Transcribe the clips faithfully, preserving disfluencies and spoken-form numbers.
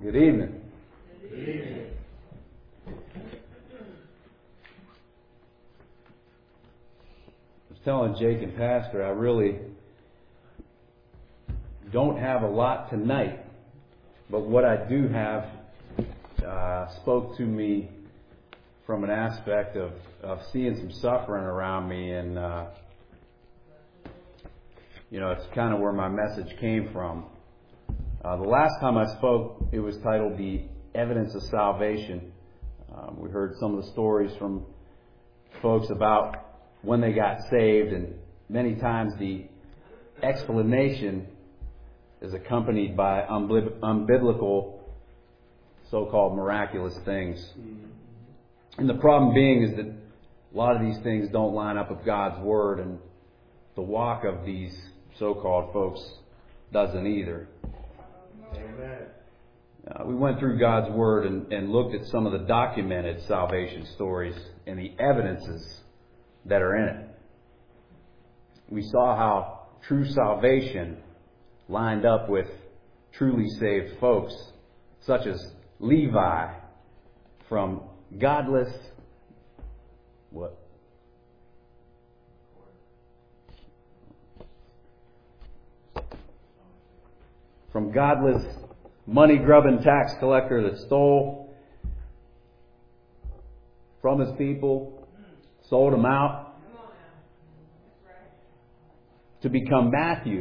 Good evening. Good evening. I was telling Jake and Pastor, I really don't have a lot tonight, but what I do have uh, spoke to me from an aspect of, of seeing some suffering around me, and uh, you know, it's kind of where my message came from. Uh, the last time I spoke, it was titled The Evidence of Salvation. Um, we heard some of the stories from folks about when they got saved, and many times the explanation is accompanied by unbib- unbiblical, so-called miraculous things. And the problem being is that a lot of these things don't line up with God's Word, and the walk of these so-called folks doesn't either. Amen. Uh, we went through God's Word and, and looked at some of the documented salvation stories and the evidences that are in it. We saw how true salvation lined up with truly saved folks, such as Levi from godless, what? From godless, money-grubbing tax collector that stole from his people, sold them out, to become Matthew,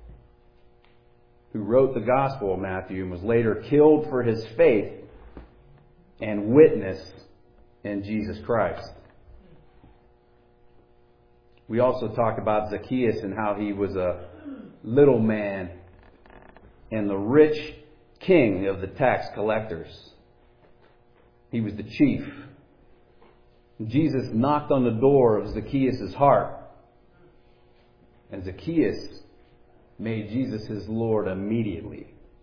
who wrote the Gospel of Matthew and was later killed for his faith and witness in Jesus Christ. We also talked about Zacchaeus and how he was a little man and the rich king of the tax collectors. He was the chief. Jesus knocked on the door of Zacchaeus' heart. And Zacchaeus made Jesus his Lord immediately.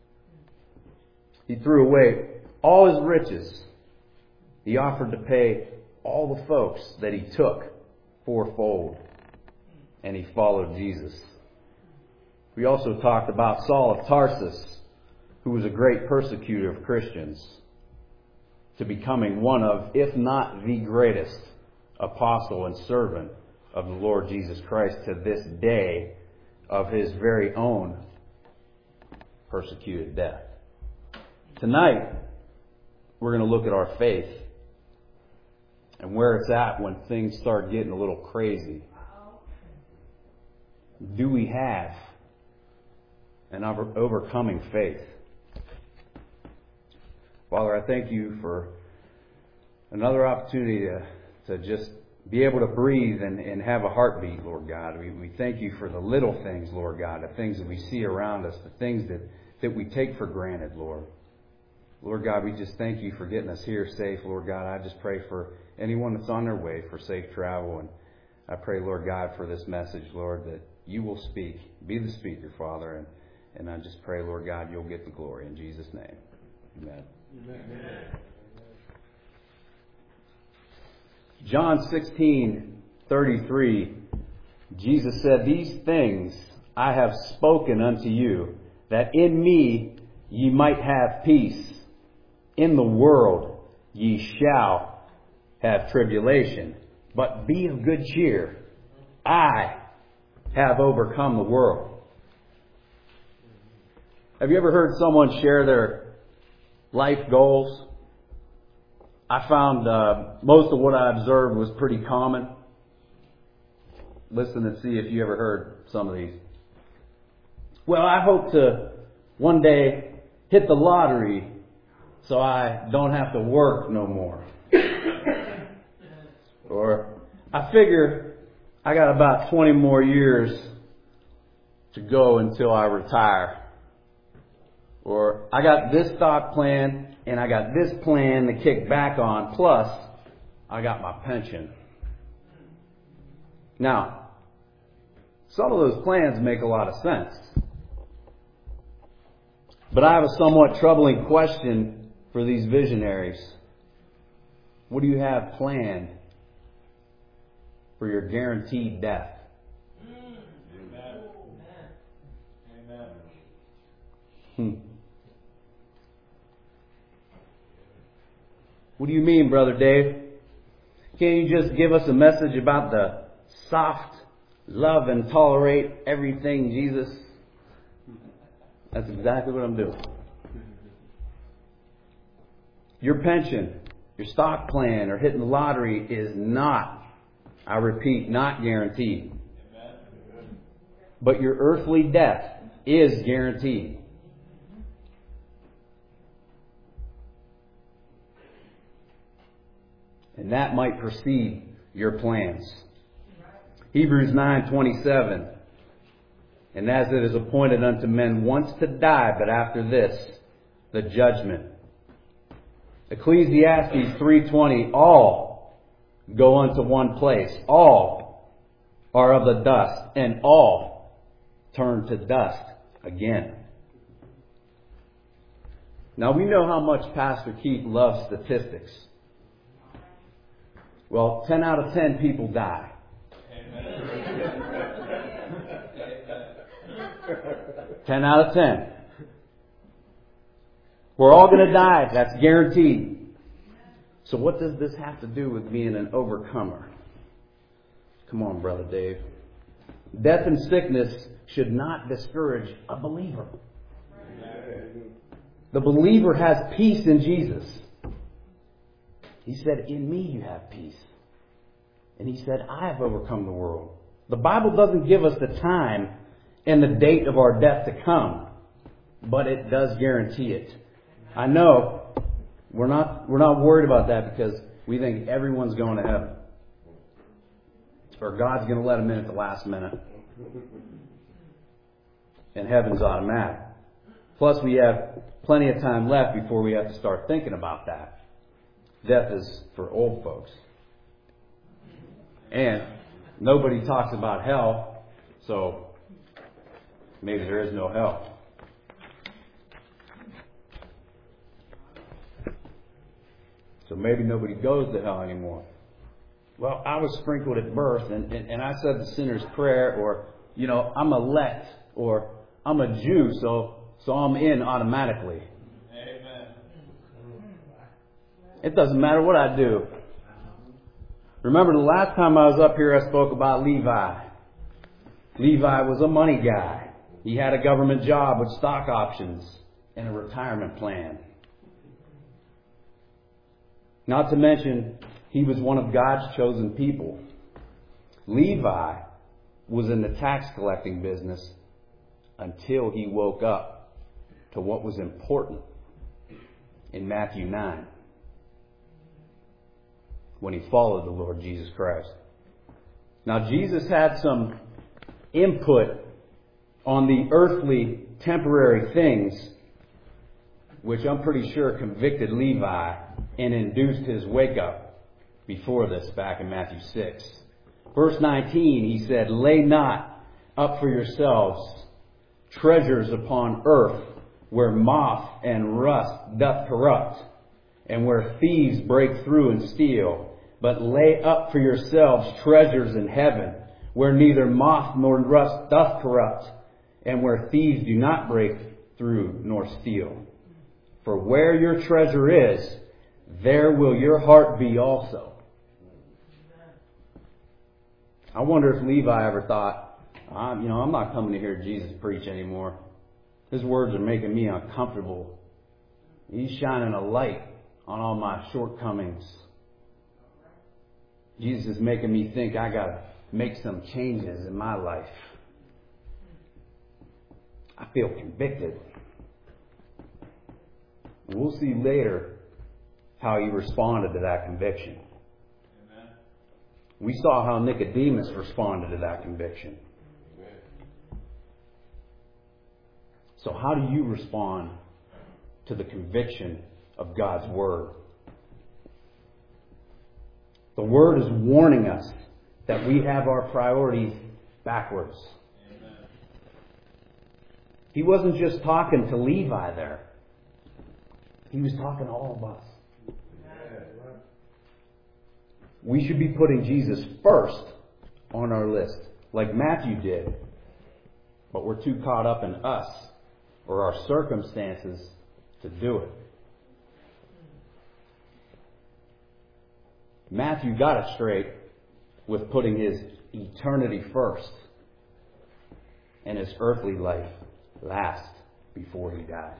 He threw away all his riches. He offered to pay all the folks that he took fourfold. And he followed Jesus. We also talked about Saul of Tarsus, who was a great persecutor of Christians, to becoming one of, if not the greatest, apostle and servant of the Lord Jesus Christ to this day of his very own persecuted death. Tonight, we're going to look at our faith and where it's at when things start getting a little crazy. Do we have an over- overcoming faith? Father, I thank you for another opportunity to, to just be able to breathe and, and have a heartbeat, Lord God. We, we thank you for the little things, Lord God, the things that we see around us, the things that, that we take for granted, Lord. Lord God, we just thank you for getting us here safe, Lord God. I just pray for anyone that's on their way for safe travel. And I pray, Lord God, for this message, Lord, that you will speak. Be the speaker, Father. And, and I just pray, Lord God, you'll get the glory. In Jesus' name. Amen. Amen. John sixteen thirty-three, Jesus said, "These things I have spoken unto you, that in me ye might have peace. In the world ye shall have tribulation, but be of good cheer. I have overcome the world." Have you ever heard someone share their life goals? I found uh, most of what I observed was pretty common. Listen and see if you ever heard some of these. Well, I hope to one day hit the lottery so I don't have to work no more. Or, I figure I got about twenty more years to go until I retire. Or, I got this stock plan and I got this plan to kick back on, plus I got my pension. Now, some of those plans make a lot of sense. But I have a somewhat troubling question for these visionaries. What do you have planned for your guaranteed death? Amen. Amen. Hmm. What do you mean, Brother Dave? Can't you just give us a message about the soft love and tolerate everything Jesus? That's exactly what I'm doing. Your pension, your stock plan, or hitting the lottery is not, I repeat, not guaranteed. But your earthly death is guaranteed. And that might precede your plans. Hebrews nine twenty-seven. And as it is appointed unto men once to die, but after this, the judgment. Ecclesiastes three twenty. All go unto one place. All are of the dust, and all turn to dust again. Now we know how much Pastor Keith loves statistics. Well, ten out of ten people die. ten out of ten. We're all going to die. That's guaranteed. So what does this have to do with being an overcomer? Come on, Brother Dave. Death and sickness should not discourage a believer. The believer has peace in Jesus. He said, in me you have peace. And he said, I have overcome the world. The Bible doesn't give us the time and the date of our death to come, but it does guarantee it. I know we're not we're not worried about that because we think everyone's going to heaven. Or God's going to let them in at the last minute. And heaven's automatic. Plus we have plenty of time left before we have to start thinking about that. Death is for old folks. And nobody talks about hell, so maybe there is no hell. So maybe nobody goes to hell anymore. Well, I was sprinkled at birth, and, and, and I said the sinner's prayer, or, you know, I'm elect, or I'm a Jew, so so I'm in automatically. Amen. It doesn't matter what I do. Remember the last time I was up here, I spoke about Levi. Levi was a money guy. He had a government job with stock options and a retirement plan. Not to mention, he was one of God's chosen people. Levi was in the tax collecting business until he woke up to what was important in Matthew nine, when he followed the Lord Jesus Christ. Now, Jesus had some input on the earthly, temporary things, which I'm pretty sure convicted Levi and induced his wake up before this, back in Matthew six. Verse nineteen, he said, lay not up for yourselves treasures upon earth, where moth and rust doth corrupt, and where thieves break through and steal. But lay up for yourselves treasures in heaven, where neither moth nor rust doth corrupt, and where thieves do not break through nor steal. For where your treasure is, there will your heart be also. I wonder if Levi ever thought, I'm, you know, I'm not coming to hear Jesus preach anymore. His words are making me uncomfortable. He's shining a light on all my shortcomings. Jesus is making me think I got to make some changes in my life. I feel convicted. And we'll see later how he responded to that conviction. Amen. We saw how Nicodemus responded to that conviction. So how do you respond to the conviction of God's Word? The Word is warning us that we have our priorities backwards. Amen. He wasn't just talking to Levi there. He was talking to all of us. We should be putting Jesus first on our list, like Matthew did. But we're too caught up in us or our circumstances to do it. Matthew got it straight with putting his eternity first and his earthly life last before he died.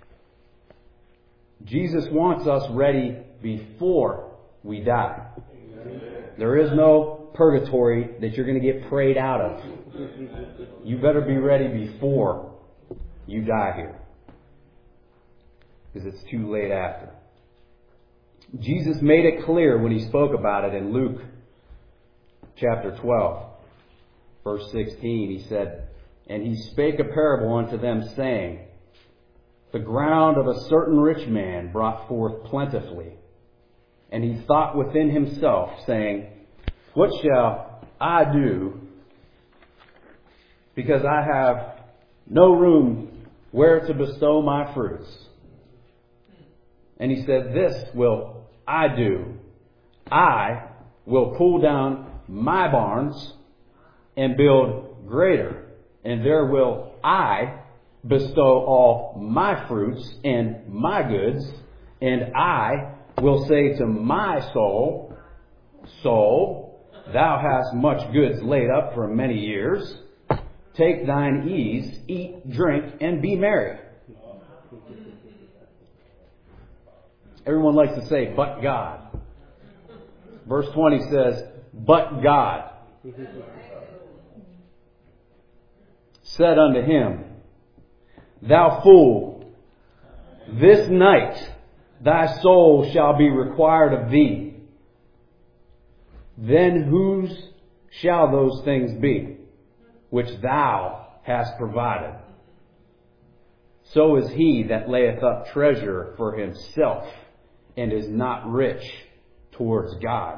Jesus wants us ready before we die. There is no purgatory that you're going to get prayed out of. You better be ready before you die here, because it's too late after. Jesus made it clear when he spoke about it in Luke chapter twelve, verse sixteen. He said, "And he spake a parable unto them, saying, The ground of a certain rich man brought forth plentifully. And he thought within himself, saying, What shall I do, because I have no room where to bestow my fruits? And he said, This will I do. I will pull down my barns and build greater, and there will I bestow all my fruits and my goods, and I will say to my soul, Soul, thou hast much goods laid up for many years. Take thine ease, eat, drink, and be merry. Everyone likes to say, but God. Verse twenty says, but God said unto him, Thou fool, this night thy soul shall be required of thee. Then whose shall those things be which thou hast provided? So is he that layeth up treasure for himself and is not rich towards God.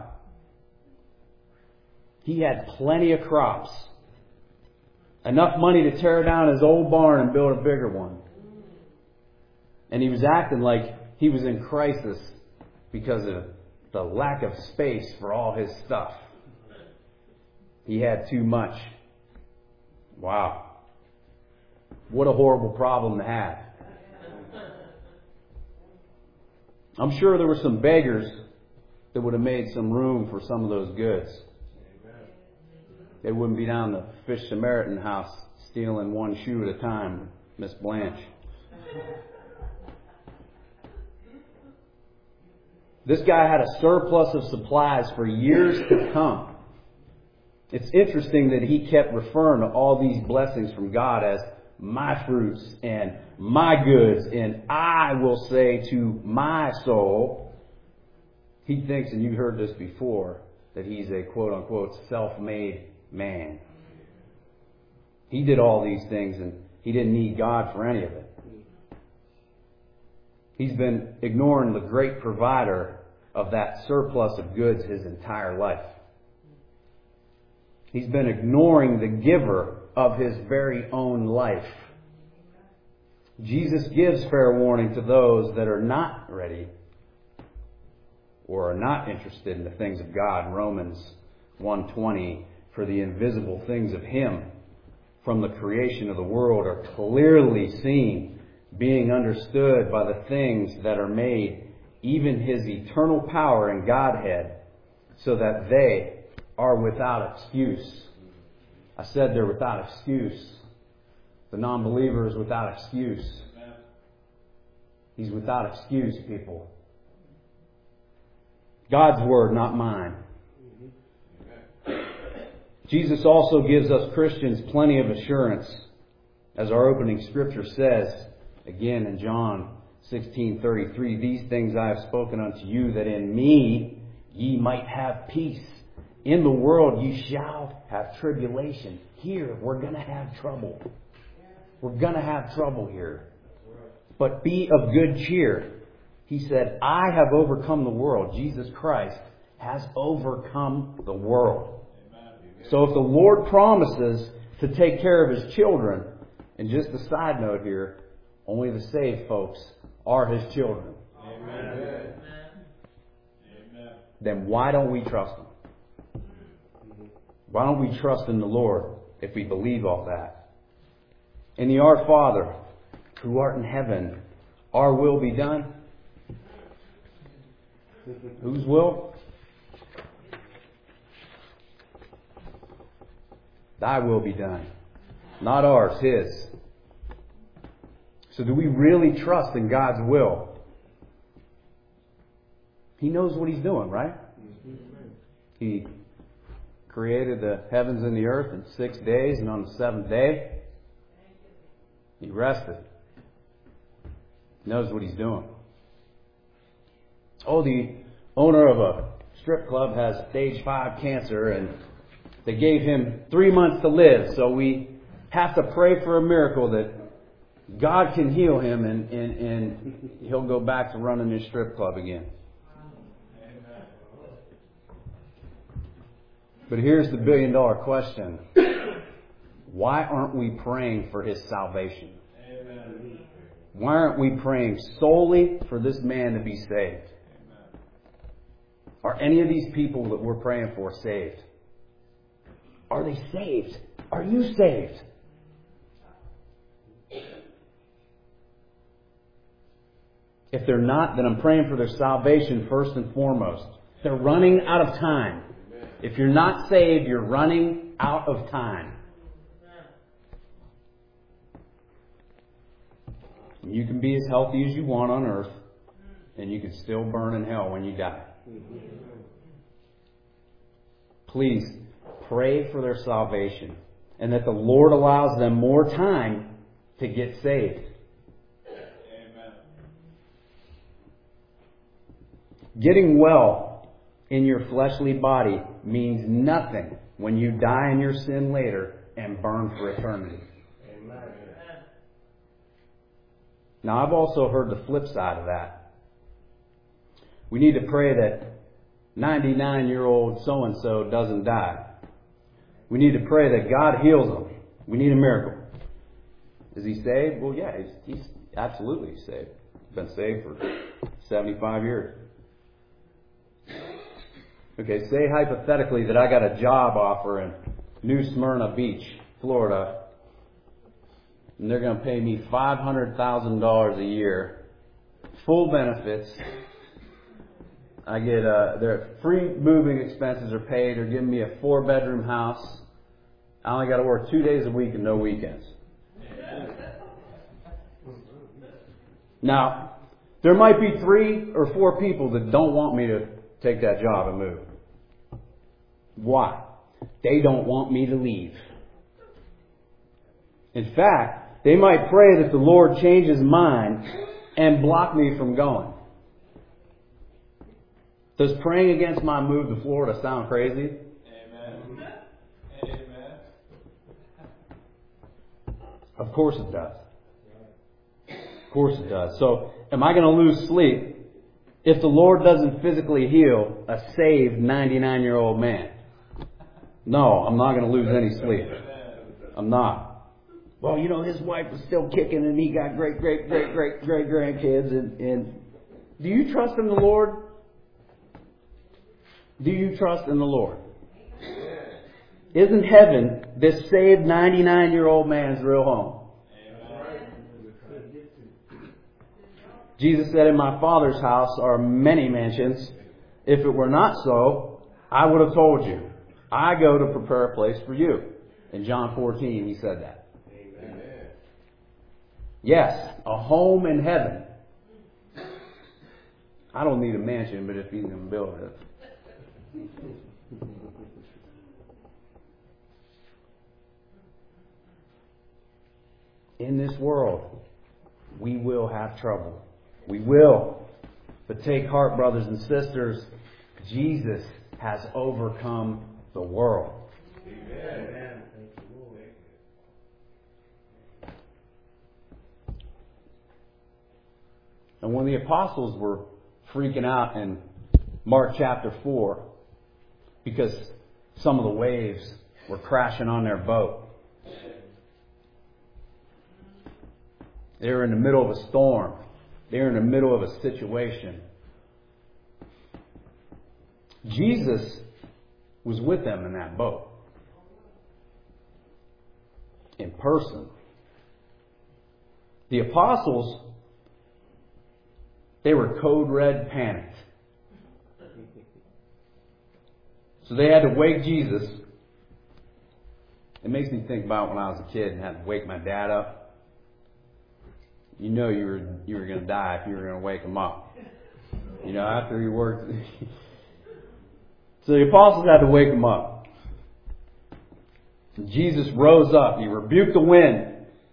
He had plenty of crops. Enough money to tear down his old barn and build a bigger one. And he was acting like he was in crisis because of the lack of space for all his stuff. He had too much. Wow. What a horrible problem to have. I'm sure there were some beggars that would have made some room for some of those goods. They wouldn't be down the Fish Samaritan house stealing one shoe at a time, Miss Blanche. This guy had a surplus of supplies for years to come. It's interesting that he kept referring to all these blessings from God as my fruits and my goods, and I will say to my soul. He thinks, and you've heard this before, that he's a quote-unquote self-made man. He did all these things and he didn't need God for any of it. He's been ignoring the great provider of that surplus of goods his entire life. He's been ignoring the giver of his very own life. Jesus gives fair warning to those that are not ready or are not interested in the things of God. Romans one twenty, for the invisible things of Him from the creation of the world are clearly seen, being understood by the things that are made, even His eternal power and Godhead, so that they are without excuse. I said they're without excuse. The non-believer is without excuse. He's without excuse, people. God's word, not mine. Jesus also gives us Christians plenty of assurance, as our opening scripture says, again in John sixteen thirty-three, these things I have spoken unto you, that in me ye might have peace. In the world ye shall have tribulation. Here, we're going to have trouble. We're going to have trouble here. But be of good cheer. He said, I have overcome the world. Jesus Christ has overcome the world. So if the Lord promises to take care of His children, and just a side note here, only the saved folks are His children. Amen. Then why don't we trust Him? Why don't we trust in the Lord if we believe all that? In the Our Father, who art in heaven, our will be done. Whose will? Thy will be done. Not ours, His. So do we really trust in God's will? He knows what He's doing, right? He created the heavens and the earth in six days, and on the seventh day, He rested. He knows what He's doing. Oh, the owner of a strip club has stage five cancer, and they gave him three months to live, so we have to pray for a miracle that God can heal him and, and, and he'll go back to running his strip club again. But here's the billion dollar question. Why aren't we praying for his salvation? Amen. Why aren't we praying solely for this man to be saved? Amen. Are any of these people that we're praying for saved? Are they saved? Are you saved? If they're not, then I'm praying for their salvation first and foremost. They're running out of time. If you're not saved, you're running out of time. You can be as healthy as you want on earth, and you can still burn in hell when you die. Please pray for their salvation, and that the Lord allows them more time to get saved. Amen. Getting well in your fleshly body means nothing when you die in your sin later and burn for eternity. Amen. Now, I've also heard the flip side of that. We need to pray that ninety-nine-year-old so-and-so doesn't die. We need to pray that God heals him. We need a miracle. Is he saved? Well, yeah, he's, he's absolutely saved. He's been saved for seventy-five years. Okay, say hypothetically that I got a job offer in New Smyrna Beach, Florida, and they're going to pay me five hundred thousand dollars a year, full benefits. I get uh, their free moving expenses are paid. They're giving me a four-bedroom house. I only got to work two days a week and no weekends. Now, there might be three or four people that don't want me to take that job and move. Why? They don't want me to leave. In fact, they might pray that the Lord change His mind and block me from going. Does praying against my move to Florida sound crazy? Amen. Amen. Of course it does. Of course it does. So, am I going to lose sleep if the Lord doesn't physically heal a saved ninety-nine-year-old man? No, I'm not going to lose any sleep. I'm not. Well, you know, his wife was still kicking and he got great, great, great, great, great grandkids. And, and do you trust in the Lord? Do you trust in the Lord? Isn't heaven this saved ninety-nine-year-old man's real home? Jesus said, in my Father's house are many mansions. If it were not so, I would have told you. I go to prepare a place for you. In John fourteen, He said that. Amen. Yes, a home in heaven. I don't need a mansion, but if He's going to build it. In this world, we will have trouble. We will. But take heart, brothers and sisters. Jesus has overcome the world. Amen. And when the apostles were freaking out in Mark chapter four, because some of the waves were crashing on their boat, they were in the middle of a storm. They were in the middle of a situation. Jesus was with them in that boat. In person. The apostles, they were code red panicked. So they had to wake Jesus It makes me think about when I was a kid and had to wake my dad up. You know you were you were going to die if you were going to wake him up. You know, after he worked. So the apostles had to wake him up. Jesus rose up. He rebuked the wind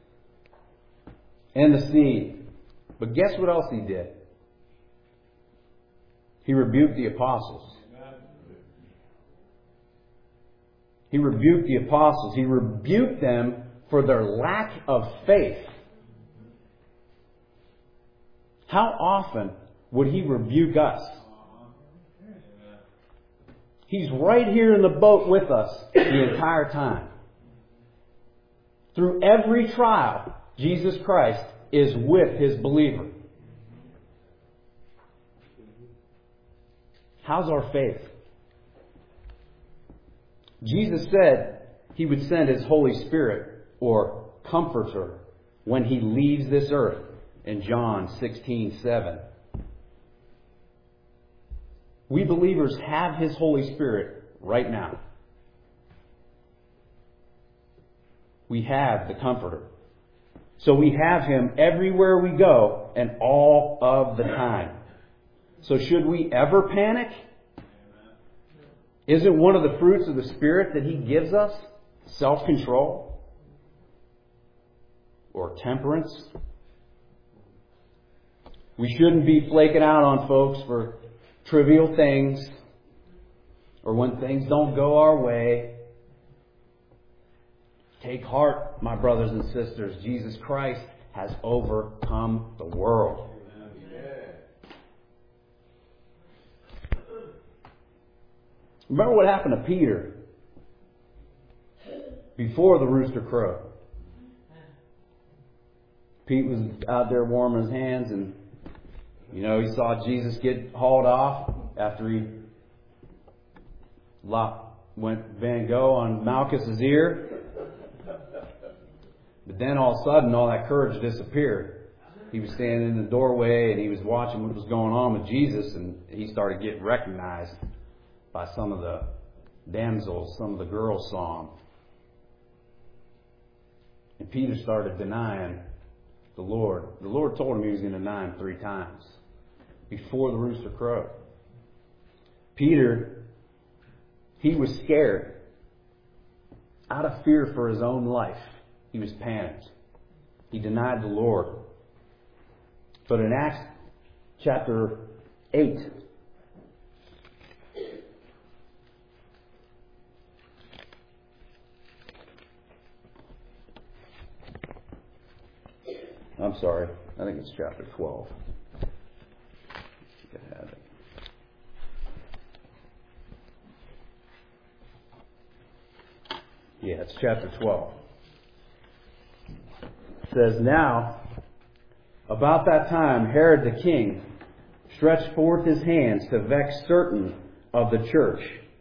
and the sea. But guess what else he did? He rebuked the apostles. He rebuked the apostles. He rebuked them for their lack of faith. How often would he rebuke us? He's right here in the boat with us the entire time. Through every trial, Jesus Christ is with his believer. How's our faith? Jesus said he would send his Holy Spirit, or Comforter, when he leaves this earth in John sixteen seven. We believers have his Holy Spirit right now. We have the Comforter. So we have him everywhere we go and all of the time. So should we ever panic? Isn't one of the fruits of the Spirit that he gives us self-control or temperance? We shouldn't be flaking out on folks for trivial things or when things don't go our way. Take heart, my brothers and sisters. Jesus Christ has overcome the world. Remember what happened to Peter before the rooster crowed? Pete was out there warming his hands, and you know he saw Jesus get hauled off after he went Van Gogh on Malchus's ear. But then all of a sudden, all that courage disappeared. He was standing in the doorway and he was watching what was going on with Jesus, and he started getting recognized by some of the damsels, some of the girls saw him. And Peter started denying the Lord. The Lord told him he was going to deny him three times before the rooster crowed. Peter, he was scared. Out of fear for his own life, he was panicked. He denied the Lord. But in Acts chapter eight, I'm sorry, I think it's chapter twelve. I have it. Yeah, it's chapter twelve. It says, "Now, about that time, Herod the king stretched forth his hands to vex certain of the church.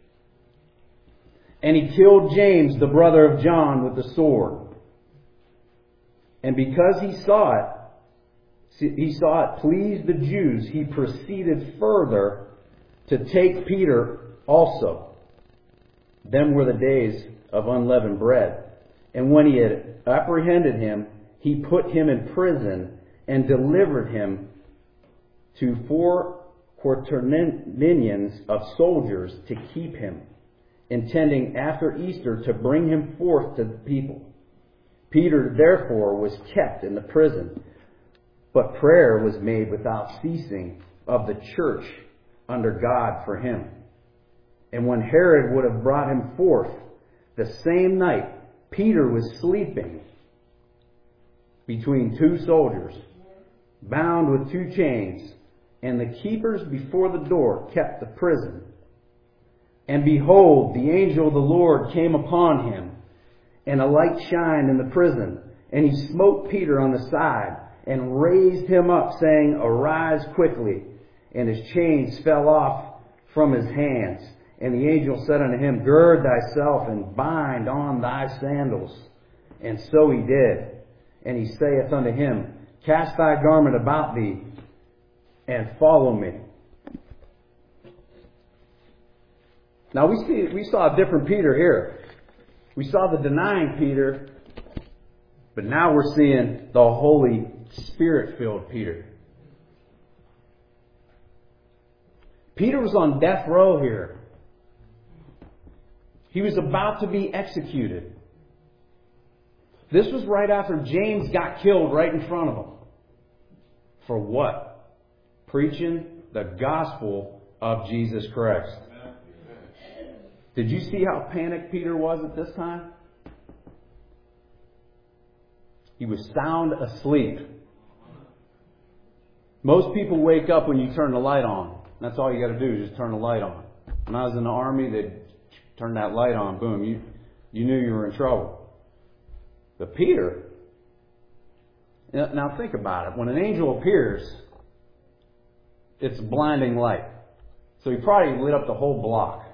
And he killed James, the brother of John, with the sword. And because he saw it, he saw it pleased the Jews, he proceeded further to take Peter also. Them were the days of unleavened bread. And when he had apprehended him, he put him in prison and delivered him to four quaternions of soldiers to keep him, intending after Easter to bring him forth to the people. Peter therefore was kept in the prison, but prayer was made without ceasing of the church under God for him. And when Herod would have brought him forth, the same night Peter was sleeping between two soldiers, bound with two chains, and the keepers before the door kept the prison. And behold, the angel of the Lord came upon him, and a light shined in the prison. And he smote Peter on the side, and raised him up, saying, Arise quickly. And his chains fell off from his hands. And the angel said unto him, Gird thyself, and bind on thy sandals. And so he did. And he saith unto him, Cast thy garment about thee, and follow me. Now we see we saw a different Peter here. We saw the denying Peter, but now we're seeing the Holy Spirit-filled Peter. Peter was on death row here. He was about to be executed. This was right after James got killed right in front of him. For what? Preaching the gospel of Jesus Christ. Did you see how panicked Peter was at this time? He was sound asleep. Most people wake up when you turn the light on. That's all you got to do is just turn the light on. When I was in the army, they'd turn that light on. Boom, you, you knew you were in trouble. But Peter, now think about it. When an angel appears, it's blinding light. So he probably lit up the whole block.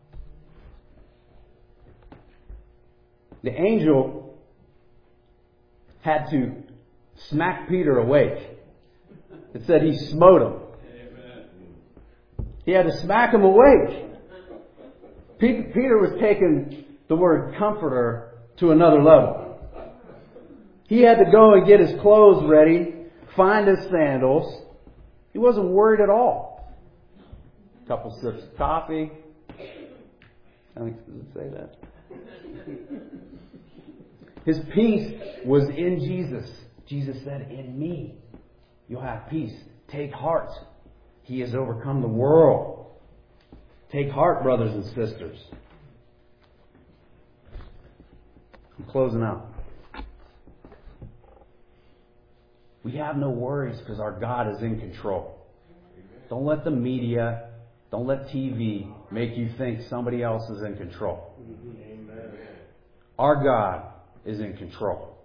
The angel had to smack Peter awake. It said he smote him. Amen. He had to smack him awake. Peter was taking the word comforter to another level. He had to go and get his clothes ready, find his sandals. He wasn't worried at all. A couple sips of coffee. I think does it say that? His peace was in Jesus. Jesus said, "In me, you'll have peace. Take heart. He has overcome the world." Take heart, brothers and sisters. I'm closing out. We have no worries because our God is in control. Don't let the media, don't let T V make you think somebody else is in control. Amen. Our God is in control.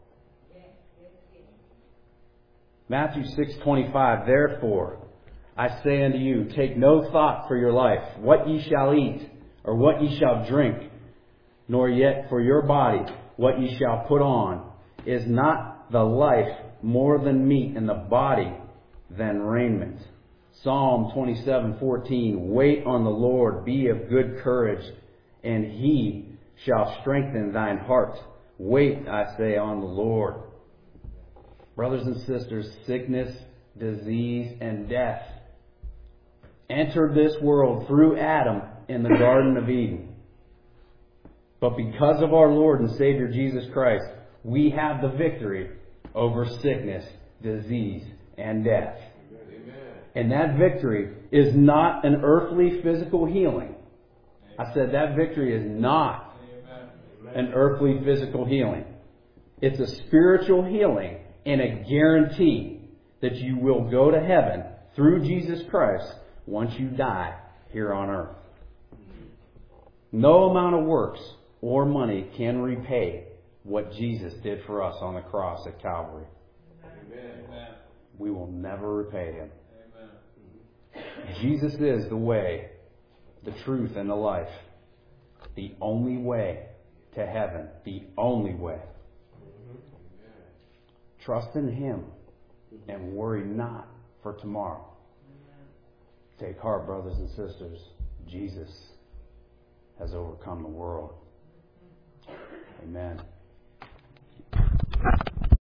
Matthew six twenty-five, therefore, I say unto you, take no thought for your life, what ye shall eat, or what ye shall drink, nor yet for your body, what ye shall put on. Is not the life more than meat, and the body than raiment? Psalm twenty-seven fourteen, wait on the Lord, be of good courage, and He shall strengthen thine heart. Wait, I say, on the Lord. Brothers and sisters, sickness, disease, and death entered this world through Adam in the Garden of Eden. But because of our Lord and Savior Jesus Christ, we have the victory over sickness, disease, and death. Amen. And that victory is not an earthly physical healing. I said that victory is not an earthly physical healing. It's a spiritual healing and a guarantee that you will go to heaven through Jesus Christ once you die here on earth. No amount of works or money can repay what Jesus did for us on the cross at Calvary. Amen. We will never repay Him. Amen. Jesus is the way, the truth, and the life. The only way to heaven. The only way. Trust in Him and worry not for tomorrow. Take heart, brothers and sisters. Jesus has overcome the world. Amen.